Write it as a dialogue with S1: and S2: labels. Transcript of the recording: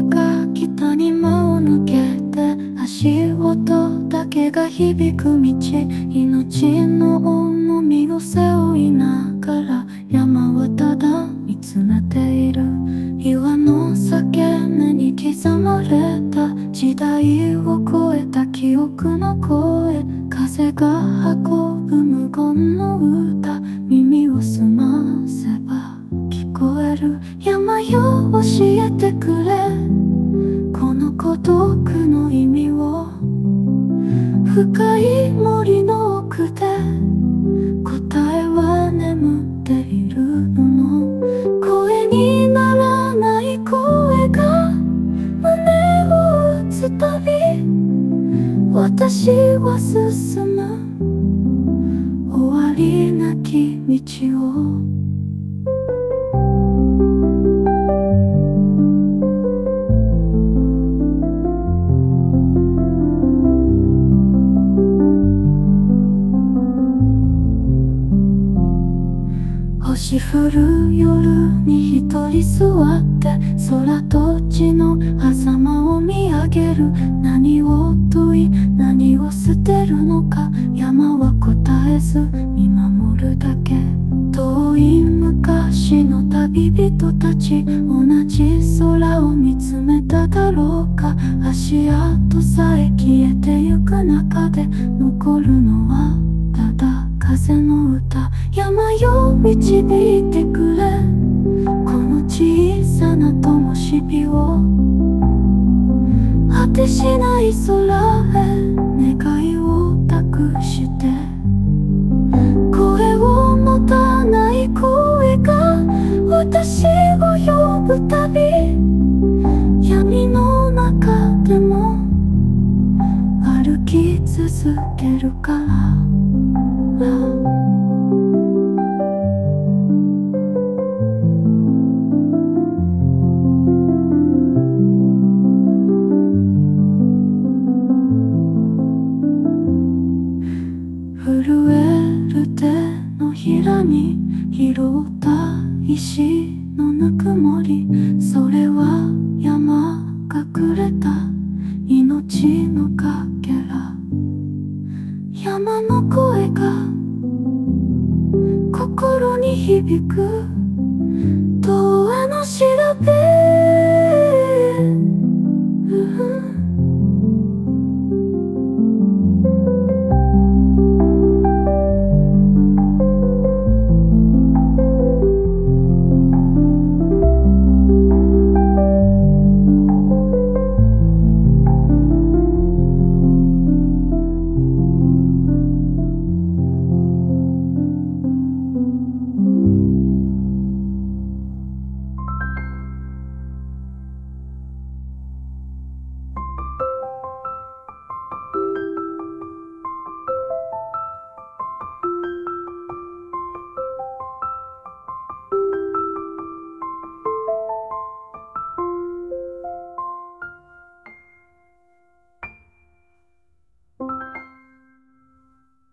S1: が北に間を抜けて足音だけが響く道、命の重みを背負いながら山はただ見つめている。岩の裂け目に刻まれた時代を超えた記憶の声、風が運ぶ無言の歌、耳を澄ませば聞こえる。山よ教えてくれ、この孤独の意味を。深い森の奥で答えは眠っているの。声にならない声が胸を打つたび、私は進む終わりなき道を。星降る夜に一人座って空と地の狭間を見上げる。何を問い何を捨てるのか、山は答えず見守るだけ。遠い昔の旅人たち、同じ空を見つめただろうか。足跡さえ消えてゆく中で残るのはただ風の歌。山よ導いてくれ、この小さな灯火を。果てしない空へ願いを託して、声を持たない声が私を呼ぶたび、闇の中でも歩き続けるから。震える手のひらに拾った石のぬくもり、それは山がくれた命のかけら。山の声が心に響く。